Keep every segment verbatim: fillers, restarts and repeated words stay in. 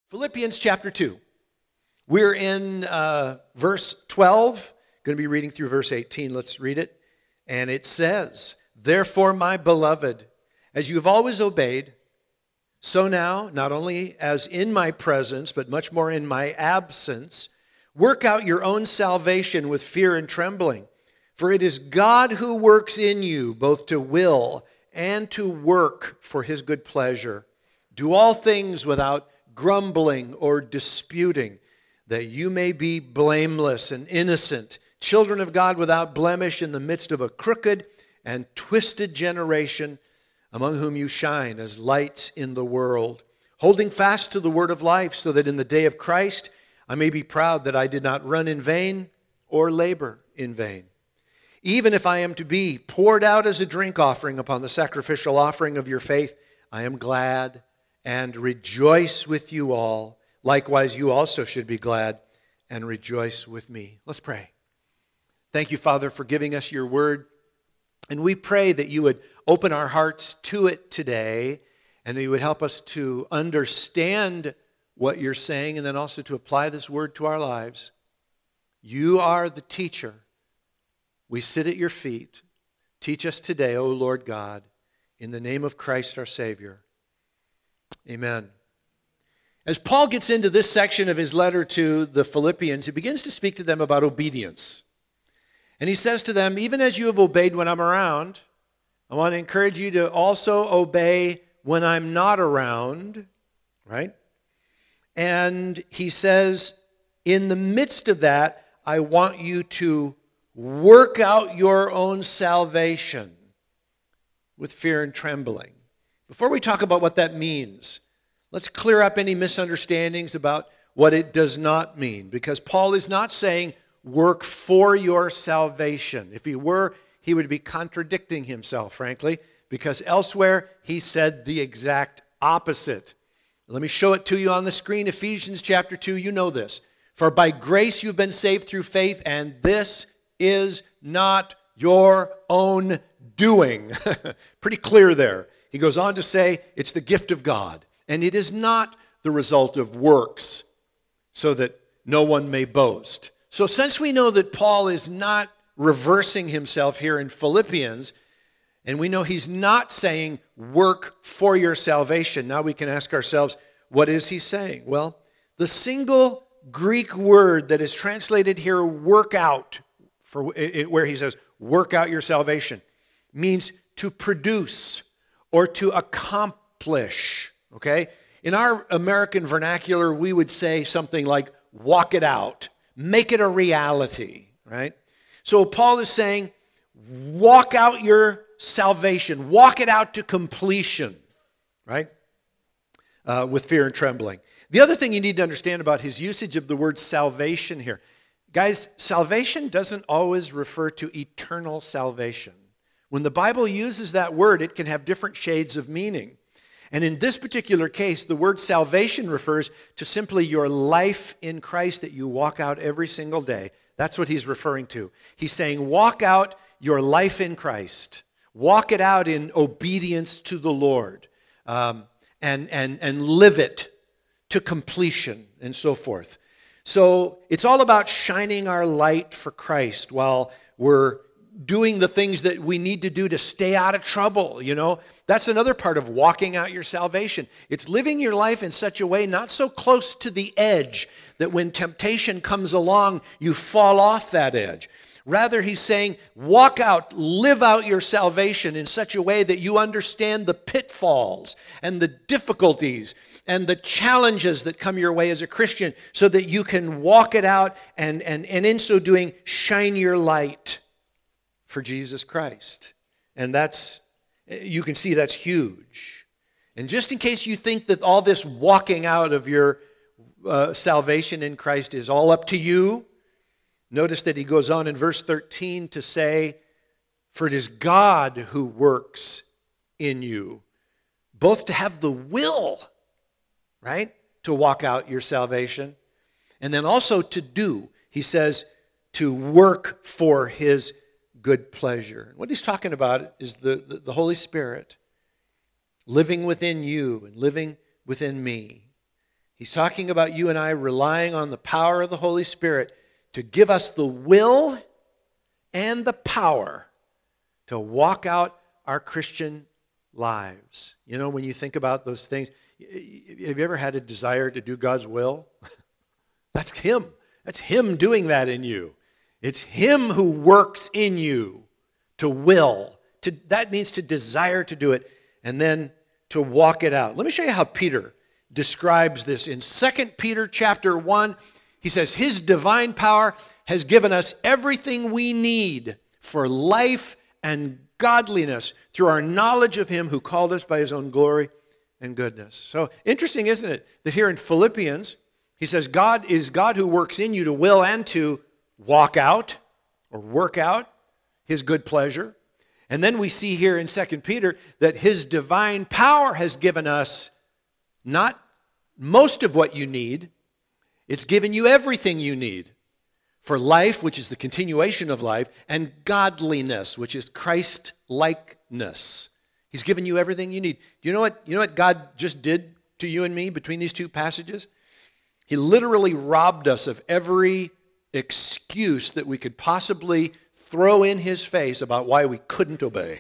Philippians chapter two. We're in uh, verse twelve. Going to be reading through verse eighteen. Let's read it. And it says, "Therefore, my beloved, as you have always obeyed, so now, not only as in my presence, but much more in my absence, work out your own salvation with fear and trembling. For it is God who works in you, both to will and to work for his good pleasure. Do all things without grumbling or disputing, that you may be blameless and innocent, children of God without blemish in the midst of a crooked and twisted generation, among whom you shine as lights in the world, holding fast to the word of life, so that in the day of Christ I may be proud that I did not run in vain or labor in vain. Even if I am to be poured out as a drink offering upon the sacrificial offering of your faith, I am glad and rejoice with you all. Likewise, you also should be glad and rejoice with me." Let's pray. Thank you, Father, for giving us your word. And we pray that you would open our hearts to it today, and that you would help us to understand what you're saying, and then also to apply this word to our lives. You are the teacher. We sit at your feet. Teach us today, O Lord God, in the name of Christ our Savior. Amen. As Paul gets into this section of his letter to the Philippians, he begins to speak to them about obedience. And he says to them, even as you have obeyed when I'm around, I want to encourage you to also obey when I'm not around, right? And he says, in the midst of that, I want you to work out your own salvation with fear and trembling. Before we talk about what that means, let's clear up any misunderstandings about what it does not mean, because Paul is not saying work for your salvation. If he were, he would be contradicting himself, frankly, because elsewhere he said the exact opposite. Let me show it to you on the screen. Ephesians chapter two, you know this. "For by grace you've been saved through faith, and this is not your own doing." Pretty clear there. He goes on to say it's the gift of God, and it is not the result of works, so that no one may boast. So since we know that Paul is not reversing himself here in Philippians, and we know he's not saying work for your salvation, now we can ask ourselves, what is he saying? Well, the single Greek word that is translated here, work out, for it, where he says work out your salvation, means to produce or to accomplish, okay? In our American vernacular, we would say something like walk it out, make it a reality, right? So Paul is saying, walk out your salvation, walk it out to completion, right? Uh, with fear and trembling. The other thing you need to understand about his usage of the word salvation here, guys, salvation doesn't always refer to eternal salvation. When the Bible uses that word, it can have different shades of meaning. And in this particular case, the word salvation refers to simply your life in Christ that you walk out every single day. That's what he's referring to. He's saying, walk out your life in Christ. Walk it out in obedience to the Lord. Um, and, and, and live it to completion and so forth. So it's all about shining our light for Christ while we're doing the things that we need to do to stay out of trouble, you know. That's another part of walking out your salvation. It's living your life in such a way not so close to the edge that when temptation comes along, you fall off that edge. Rather, he's saying, walk out, live out your salvation in such a way that you understand the pitfalls and the difficulties and the challenges that come your way as a Christian so that you can walk it out and, and, and in so doing, shine your light for Jesus Christ. And that's, you can see that's huge. And just in case you think that all this walking out of your uh, salvation in Christ is all up to you, notice that he goes on in verse thirteen to say, "For it is God who works in you, both to have the will," right, "to walk out your salvation, and then also to do." He says, to work for his good pleasure. What he's talking about is the, the, the Holy Spirit living within you and living within me. He's talking about you and I relying on the power of the Holy Spirit to give us the will and the power to walk out our Christian lives. You know, when you think about those things, have you ever had a desire to do God's will? That's Him. That's Him doing that in you. It's Him who works in you to will. To, that means to desire to do it and then to walk it out. Let me show you how Peter describes this in Second Peter chapter one. He says, His divine power has given us everything we need for life and godliness through our knowledge of Him who called us by His own glory and goodness. So interesting, isn't it, that here in Philippians, he says, God is God who works in you to will and to walk out or work out His good pleasure. And then we see here in Second Peter that His divine power has given us not most of what you need, it's given you everything you need for life, which is the continuation of life, and godliness, which is Christ-likeness. He's given you everything you need. Do you know what, you know what God just did to you and me between these two passages? He literally robbed us of every excuse that we could possibly throw in His face about why we couldn't obey.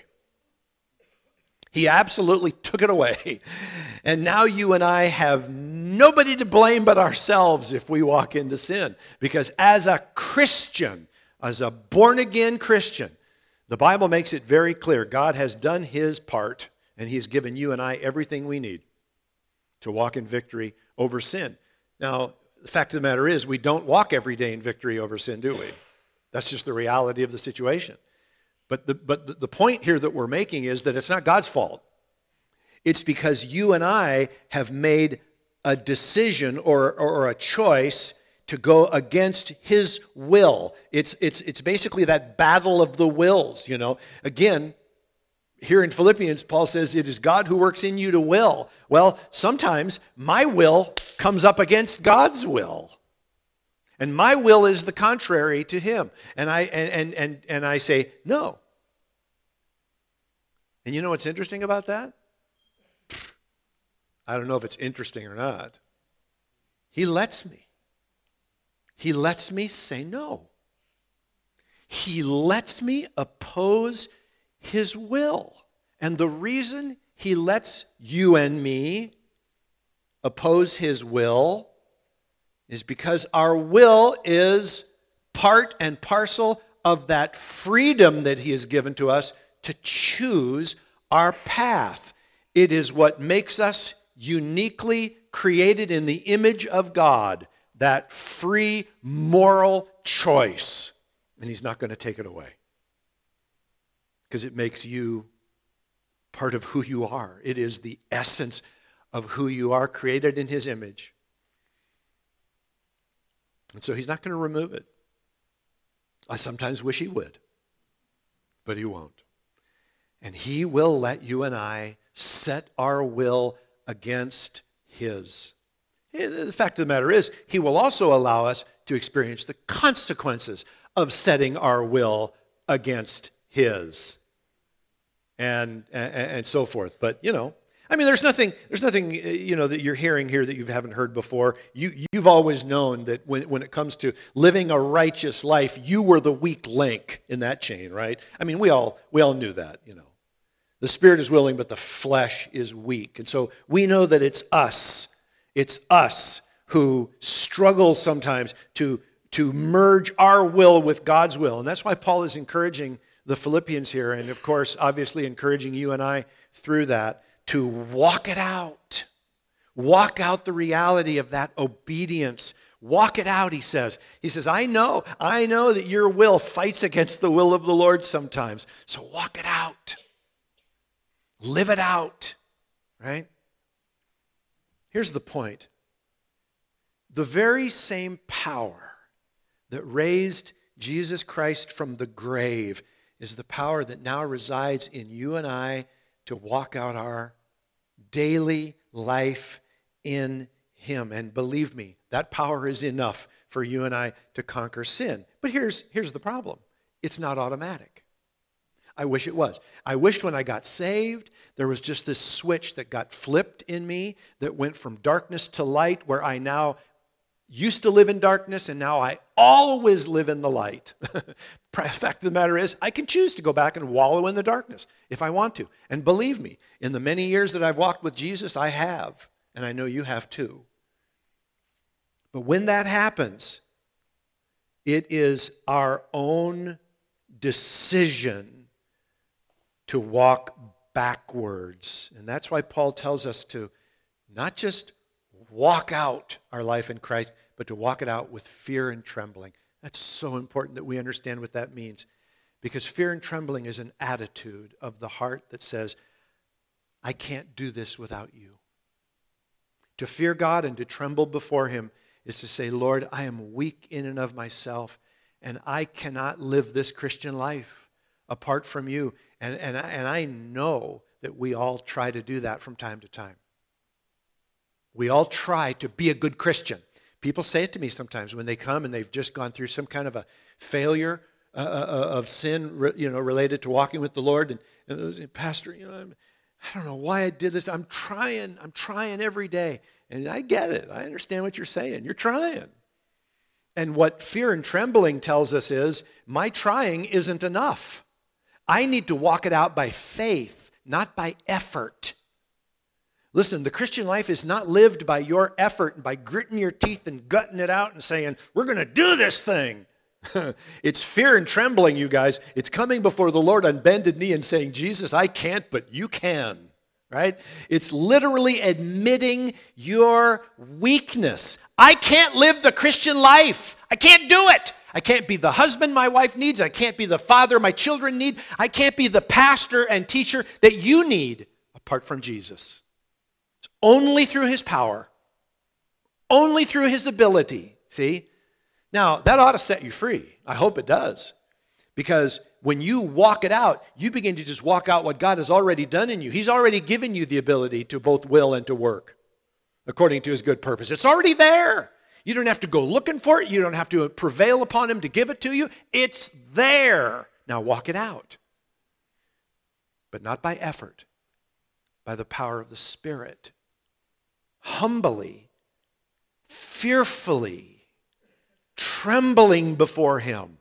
He absolutely took it away. And now you and I have nobody to blame but ourselves if we walk into sin. Because as a Christian, as a born-again Christian, the Bible makes it very clear. God has done His part, and He's given you and I everything we need to walk in victory over sin. Now, the fact of the matter is, we don't walk every day in victory over sin, do we? That's just the reality of the situation. But the, but the point here that we're making is that it's not God's fault. It's because you and I have made a decision or, or, or a choice to go against His will. It's, it's, it's basically that battle of the wills, you know. Again, here in Philippians, Paul says it is God who works in you to will. Well, sometimes my will comes up against God's will. And my will is the contrary to Him. And I and, and, and, and I say, no. And you know what's interesting about that? I don't know if it's interesting or not. He lets me. He lets me say no. He lets me oppose His will. And the reason He lets you and me oppose His will is because our will is part and parcel of that freedom that He has given to us to choose our path. It is what makes us uniquely created in the image of God, that free moral choice. And He's not going to take it away because it makes you part of who you are. It is the essence of who you are, created in His image. And so He's not going to remove it. I sometimes wish He would, but He won't. And He will let you and I set our will against His. The fact of the matter is, He will also allow us to experience the consequences of setting our will against His. And, and, and so forth. But, you know, I mean, there's nothing, there's nothing, you know, that you're hearing here that you haven't heard before. You, you've always known that when, when it comes to living a righteous life, you were the weak link in that chain, right? I mean, we all, we all knew that, you know. The spirit is willing, but the flesh is weak. And so we know that it's us. It's us who struggle sometimes to, to merge our will with God's will. And that's why Paul is encouraging the Philippians here, and of course, obviously encouraging you and I through that, to walk it out. Walk out the reality of that obedience. Walk it out, he says. He says, I know, I know that your will fights against the will of the Lord sometimes. So walk it out. Live it out, right? Here's the point. The very same power that raised Jesus Christ from the grave is the power that now resides in you and I to walk out our daily life in Him. And believe me, that power is enough for you and I to conquer sin. But here's, here's the problem. It's not automatic. I wish it was. I wished when I got saved, there was just this switch that got flipped in me that went from darkness to light, where I now used to live in darkness and now I always live in the light. The fact of the matter is, I can choose to go back and wallow in the darkness if I want to. And believe me, in the many years that I've walked with Jesus, I have. And I know you have too. But when that happens, it is our own decision to walk backwards. And that's why Paul tells us to not just walk out our life in Christ, but to walk it out with fear and trembling. That's so important that we understand what that means. Because fear and trembling is an attitude of the heart that says, I can't do this without you. To fear God and to tremble before Him is to say, Lord, I am weak in and of myself, and I cannot live this Christian life apart from you. And, and, and I know that we all try to do that from time to time. We all try to be a good Christian. People say it to me sometimes when they come and they've just gone through some kind of a failure uh, of sin, you know, related to walking with the Lord. And, and they say, Pastor, you know, I'm, I don't know why I did this. I'm trying. I'm trying every day. And I get it. I understand what you're saying. You're trying. And what fear and trembling tells us is, my trying isn't enough. I need to walk it out by faith, not by effort. Listen, the Christian life is not lived by your effort and by gritting your teeth and gutting it out and saying, we're going to do this thing. It's fear and trembling, you guys. It's coming before the Lord on bended knee and saying, Jesus, I can't, but you can. Right? It's literally admitting your weakness. I can't live the Christian life. I can't do it. I can't be the husband my wife needs. I can't be the father my children need. I can't be the pastor and teacher that you need apart from Jesus. It's only through His power, only through His ability. See? Now, that ought to set you free. I hope it does. Because when you walk it out, you begin to just walk out what God has already done in you. He's already given you the ability to both will and to work according to His good purpose. It's already there. You don't have to go looking for it. You don't have to prevail upon Him to give it to you. It's there. Now walk it out. But not by effort, by the power of the Spirit. Humbly, fearfully, trembling before Him.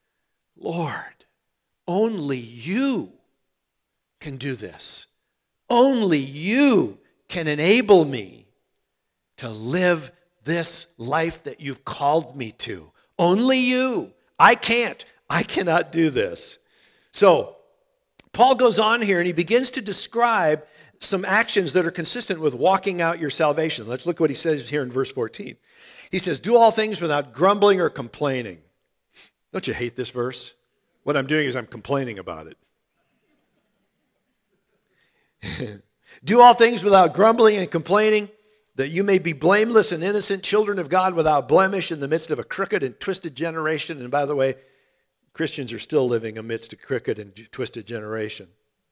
Lord, only you can do this. Only you can enable me to live this life that you've called me to. Only you. I can't. I cannot do this. So, Paul goes on here and he begins to describe some actions that are consistent with walking out your salvation. Let's look what he says here in verse fourteen. He says, do all things without grumbling or complaining. Don't you hate this verse? What I'm doing is I'm complaining about it. Do all things without grumbling and complaining, that you may be blameless and innocent children of God without blemish in the midst of a crooked and twisted generation. And by the way, Christians are still living amidst a crooked and twisted generation.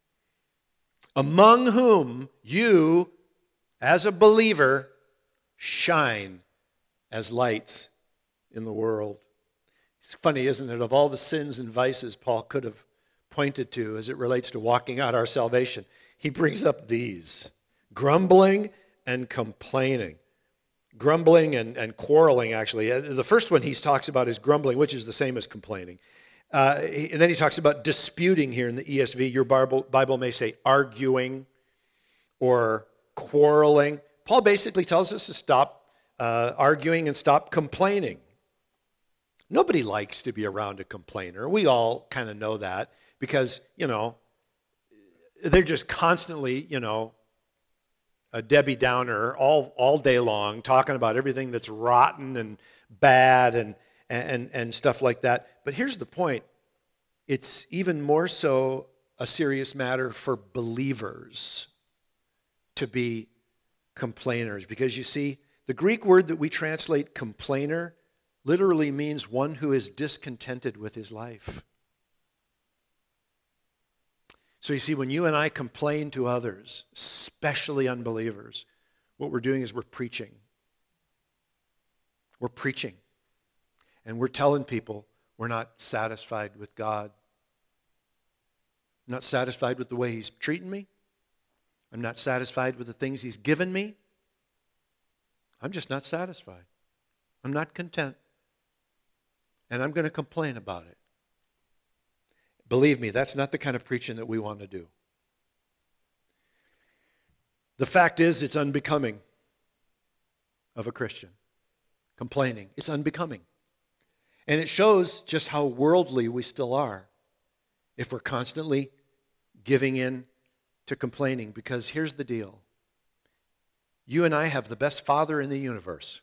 Among whom you, as a believer, shine as lights in the world. It's funny, isn't it? Of all the sins and vices Paul could have pointed to as it relates to walking out our salvation, he brings up these: grumbling and complaining. Grumbling and, and quarreling, actually. The first one he talks about is grumbling, which is the same as complaining. Uh, and then he talks about disputing here in the E S V. Your Bible, Bible may say arguing or quarreling. Paul basically tells us to stop uh, arguing and stop complaining. Nobody likes to be around a complainer. We all kind of know that because, you know, they're just constantly, you know, a Debbie Downer all, all day long talking about everything that's rotten and bad and, and, and stuff like that. But here's the point. It's even more so a serious matter for believers to be complainers. Because you see, the Greek word that we translate complainer literally means one who is discontented with his life. So you see, when you and I complain to others, especially unbelievers, what we're doing is we're preaching. We're preaching. And we're telling people we're not satisfied with God. I'm not satisfied with the way he's treating me. I'm not satisfied with the things he's given me. I'm just not satisfied. I'm not content. And I'm going to complain about it. Believe me, that's not the kind of preaching that we want to do. The fact is, it's unbecoming of a Christian. Complaining. It's unbecoming. And it shows just how worldly we still are if we're constantly giving in to complaining. Because here's the deal. You and I have the best Father in the universe.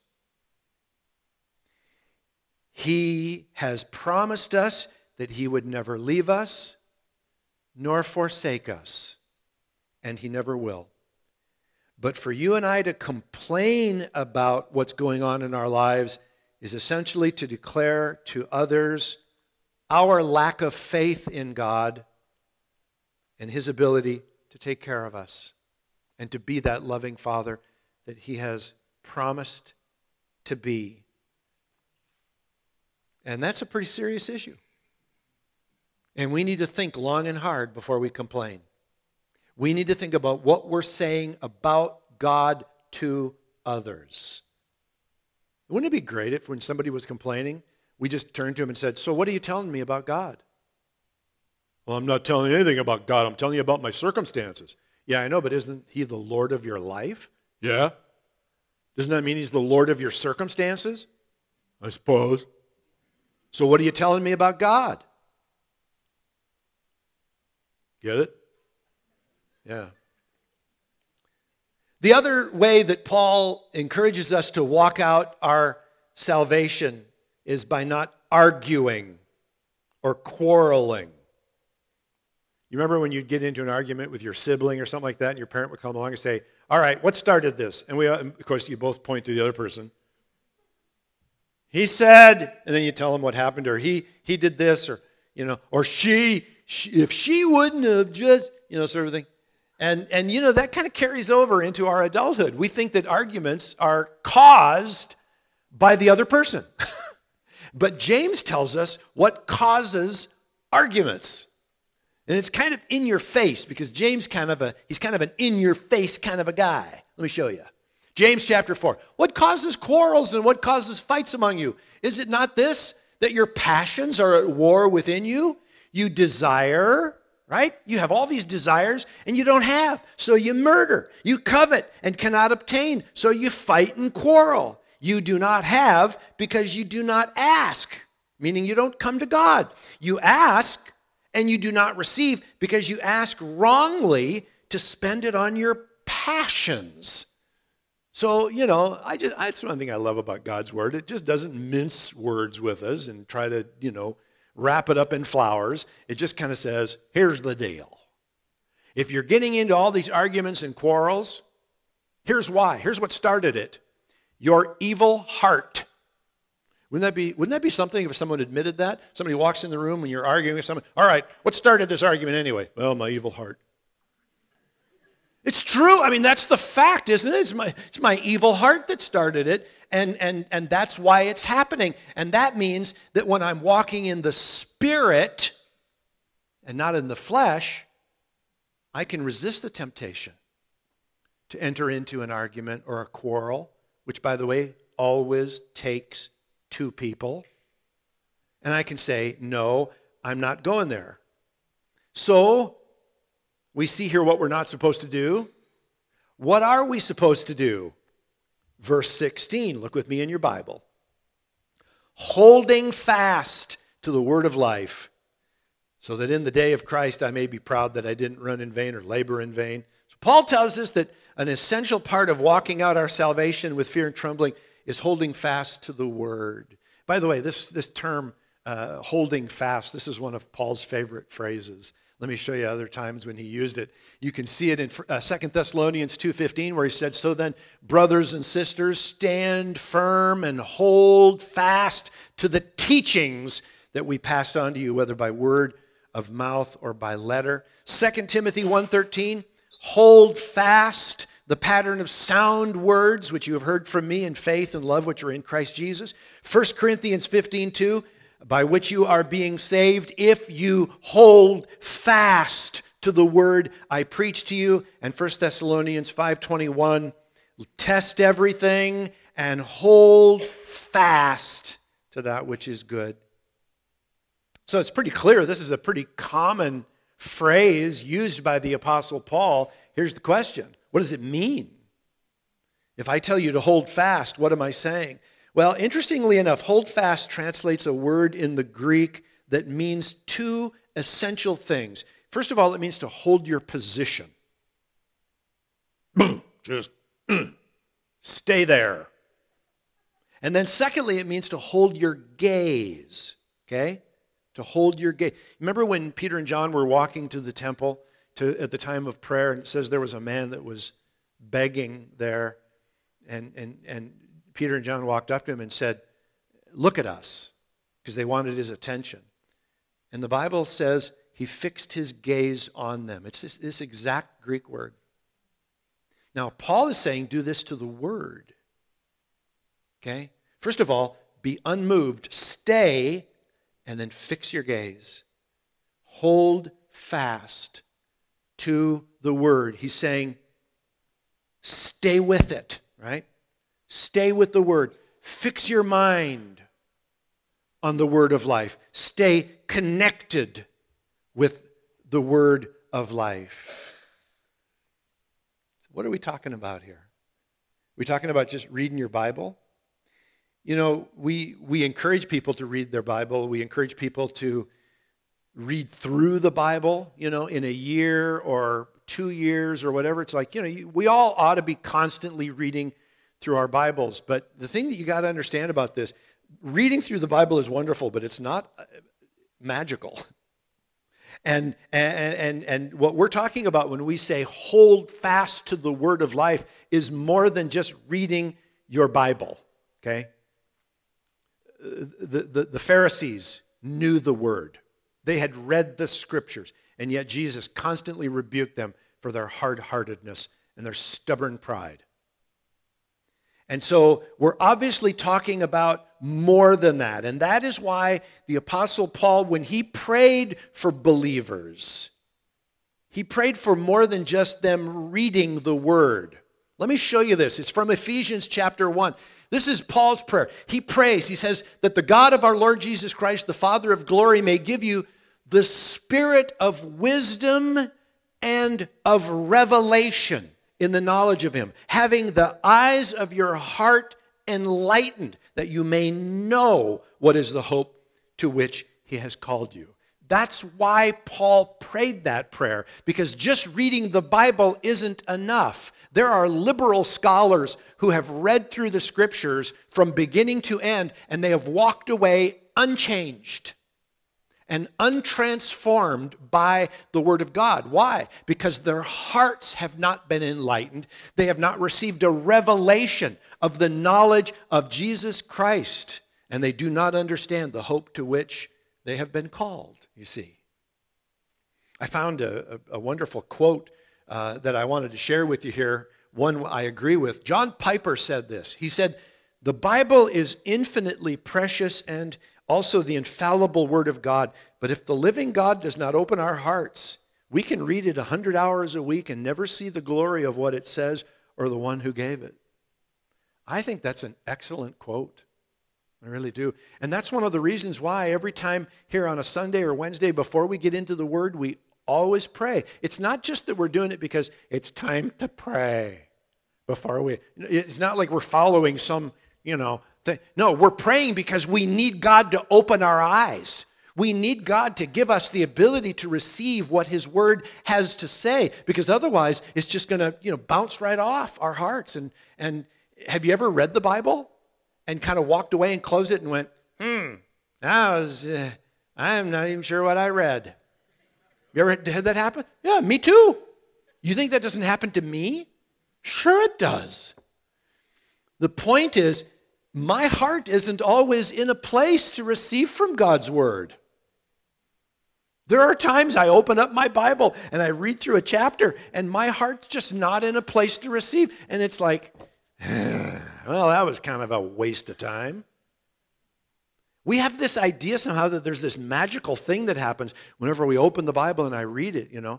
He has promised us that he would never leave us nor forsake us. And he never will. But for you and I to complain about what's going on in our lives is essentially to declare to others our lack of faith in God and his ability to take care of us and to be that loving Father that he has promised to be. And that's a pretty serious issue. And we need to think long and hard before we complain. We need to think about what we're saying about God to others. Wouldn't it be great if when somebody was complaining, we just turned to him and said, so what are you telling me about God? Well, I'm not telling you anything about God. I'm telling you about my circumstances. Yeah, I know, but isn't he the Lord of your life? Yeah. Doesn't that mean he's the Lord of your circumstances? I suppose. So what are you telling me about God? Get it? Yeah. The other way that Paul encourages us to walk out our salvation is by not arguing or quarreling. You remember when you'd get into an argument with your sibling or something like that, and your parent would come along and say, all right, what started this? And we, of course, you both point to the other person. He said, and then you tell them what happened, or he he did this, or you know, or she, she if she wouldn't have just, you know, sort of thing. And, and you know, that kind of carries over into our adulthood. We think that arguments are caused by the other person. But James tells us what causes arguments. And it's kind of in your face, because James kind of a, he's kind of an in your face kind of a guy. Let me show you. James chapter four. What causes quarrels and what causes fights among you? Is it not this, that your passions are at war within you? You desire, right? You have all these desires and you don't have, so you murder. You covet and cannot obtain, so you fight and quarrel. You do not have because you do not ask, meaning you don't come to God. You ask and you do not receive because you ask wrongly to spend it on your passions. So, you know, I just, that's one thing I love about God's word. It just doesn't mince words with us and try to, you know, wrap it up in flowers. It just kind of says, here's the deal. If you're getting into all these arguments and quarrels, here's why. Here's what started it. Your evil heart. Wouldn't that be, wouldn't that be something if someone admitted that? Somebody walks in the room when you're arguing with someone. All right, what started this argument anyway? Well, my evil heart. It's true. I mean, that's the fact, isn't it? It's my, it's my evil heart that started it, and, and, and that's why it's happening. And that means that when I'm walking in the Spirit and not in the flesh, I can resist the temptation to enter into an argument or a quarrel, which, by the way, always takes two people. And I can say, no, I'm not going there. So, we see here what we're not supposed to do. What are we supposed to do? Verse sixteen, look with me in your Bible. Holding fast to the word of life, so that in the day of Christ I may be proud that I didn't run in vain or labor in vain. So Paul tells us that an essential part of walking out our salvation with fear and trembling is holding fast to the word. By the way, this, this term, uh, holding fast, this is one of Paul's favorite phrases. Let me show you other times when he used it. You can see it in uh, Second Thessalonians two fifteen, where he said, so then, brothers and sisters, stand firm and hold fast to the teachings that we passed on to you, whether by word of mouth or by letter. Second Timothy one thirteen, hold fast the pattern of sound words which you have heard from me in faith and love which are in Christ Jesus. First Corinthians fifteen two, by which you are being saved, if you hold fast to the word I preach to you. And First Thessalonians five twenty-one, test everything and hold fast to that which is good. So it's pretty clear this is a pretty common phrase used by the Apostle Paul. Here's the question: what does it mean? If I tell you to hold fast, what am I saying? Well, interestingly enough, hold fast translates a word in the Greek that means two essential things. First of all, it means to hold your position. Just stay there. And then secondly, it means to hold your gaze, okay? To hold your gaze. Remember when Peter and John were walking to the temple to, at the time of prayer, and it says there was a man that was begging there, and, and, and Peter and John walked up to him and said, "Look at us," because they wanted his attention. And the Bible says he fixed his gaze on them. It's this, this exact Greek word. Now, Paul is saying do this to the word. Okay? First of all, be unmoved, stay, and then fix your gaze. Hold fast to the word. He's saying stay with it, right? Stay with the word. Fix your mind on the word of life. Stay connected with the word of life. What are we talking about here? Are we talking about just reading your Bible? You know, we we encourage people to read their Bible. We encourage people to read through the Bible, you know, in a year or two years or whatever. It's like, you know, we all ought to be constantly reading through our Bibles. But the thing that you got to understand about this, reading through the Bible is wonderful, but it's not magical. And, and, and, and what we're talking about when we say hold fast to the word of life is more than just reading your Bible, okay? The, the, the Pharisees knew the word. They had read the scriptures, and yet Jesus constantly rebuked them for their hard-heartedness and their stubborn pride. And so we're obviously talking about more than that. And that is why the Apostle Paul, when he prayed for believers, he prayed for more than just them reading the word. Let me show you this. It's from Ephesians chapter one. This is Paul's prayer. He prays, he says, that the God of our Lord Jesus Christ, the Father of glory, may give you the spirit of wisdom and of revelation in the knowledge of him, having the eyes of your heart enlightened, that you may know what is the hope to which he has called you. That's why Paul prayed that prayer, because just reading the Bible isn't enough. There are liberal scholars who have read through the scriptures from beginning to end, and they have walked away unchanged and untransformed by the word of God. Why? Because their hearts have not been enlightened. They have not received a revelation of the knowledge of Jesus Christ, and they do not understand the hope to which they have been called, you see. I found a, a, a wonderful quote uh, that I wanted to share with you here, one I agree with. John Piper said this. He said, "The Bible is infinitely precious and also the infallible word of God. But if the living God does not open our hearts, we can read it a hundred hours a week and never see the glory of what it says or the one who gave it." I think that's an excellent quote. I really do. And that's one of the reasons why every time here on a Sunday or Wednesday before we get into the Word, we always pray. It's not just that we're doing it because it's time to pray before we, it's not like we're following some, you know, thing. No, we're praying because we need God to open our eyes. We need God to give us the ability to receive what His Word has to say, because otherwise it's just going to, you know, bounce right off our hearts. And, and have you ever read the Bible and kind of walked away and closed it and went, hmm, that was, uh, I'm not even sure what I read. You ever had that happen? Yeah, me too. You think that doesn't happen to me? Sure it does. The point is, my heart isn't always in a place to receive from God's Word. There are times I open up my Bible and I read through a chapter and my heart's just not in a place to receive. And it's like, well, that was kind of a waste of time. We have this idea somehow that there's this magical thing that happens whenever we open the Bible and I read it, you know.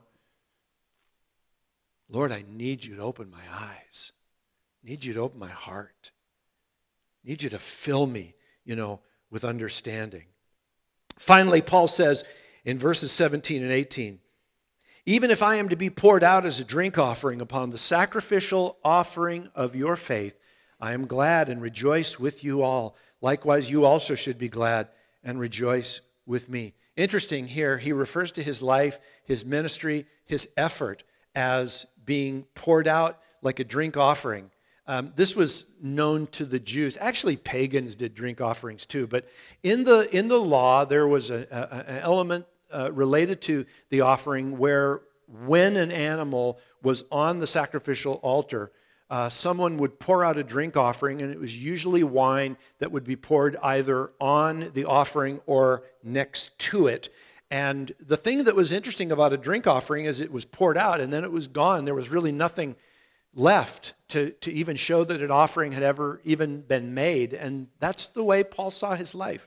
Lord, I need you to open my eyes. I need you to open my heart. I need you to fill me, you know, with understanding. Finally, Paul says in verses seventeen and eighteen, even if I am to be poured out as a drink offering upon the sacrificial offering of your faith, I am glad and rejoice with you all. Likewise, you also should be glad and rejoice with me. Interesting here, he refers to his life, his ministry, his effort as being poured out like a drink offering. Um, this was known to the Jews. Actually, pagans did drink offerings too. But in the in the law, there was a, a, an element uh, related to the offering where when an animal was on the sacrificial altar, uh, someone would pour out a drink offering, and it was usually wine that would be poured either on the offering or next to it. And the thing that was interesting about a drink offering is it was poured out and then it was gone. There was really nothing left to, to even show that an offering had ever even been made. And that's the way Paul saw his life.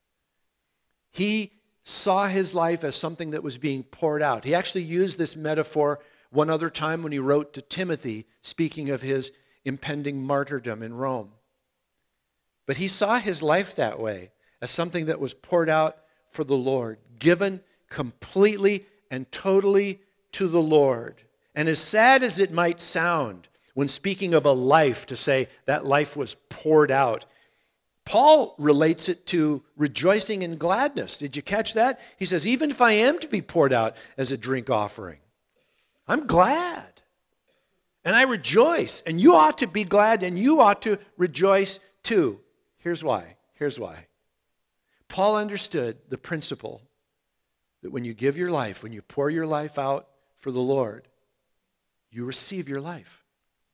He saw his life as something that was being poured out. He actually used this metaphor one other time when he wrote to Timothy, speaking of his impending martyrdom in Rome. But he saw his life that way, as something that was poured out for the Lord, given completely and totally to the Lord. And as sad as it might sound when speaking of a life, to say that life was poured out, Paul relates it to rejoicing in gladness. Did you catch that? He says, even if I am to be poured out as a drink offering, I'm glad. And I rejoice. And you ought to be glad and you ought to rejoice too. Here's why. Here's why. Paul understood the principle that when you give your life, when you pour your life out for the Lord, you receive your life.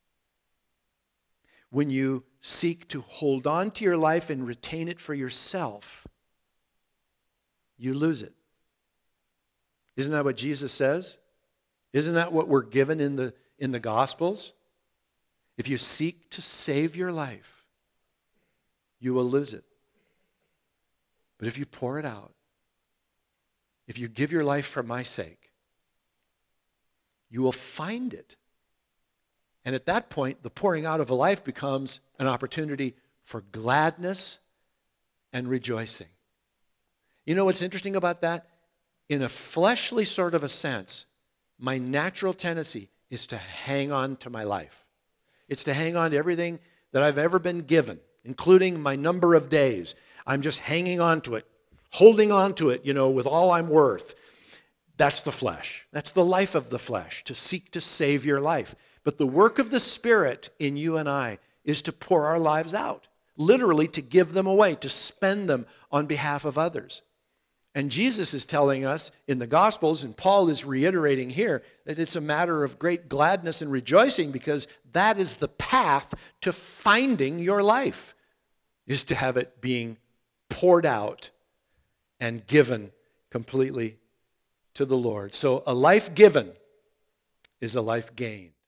When you seek to hold on to your life and retain it for yourself, you lose it. Isn't that what Jesus says? Isn't that what we're given in the, in the Gospels? If you seek to save your life, you will lose it. But if you pour it out, if you give your life for my sake, you will find it. And at that point, the pouring out of a life becomes an opportunity for gladness and rejoicing. You know what's interesting about that? In a fleshly sort of a sense, my natural tendency is to hang on to my life. It's to hang on to everything that I've ever been given, including my number of days. I'm just hanging on to it, holding on to it, you know, with all I'm worth. That's the flesh. That's the life of the flesh, to seek to save your life. But the work of the Spirit in you and I is to pour our lives out, literally to give them away, to spend them on behalf of others. And Jesus is telling us in the Gospels, and Paul is reiterating here, that it's a matter of great gladness and rejoicing because that is the path to finding your life, is to have it being poured out and given completely to the Lord. So a life given is a life gained.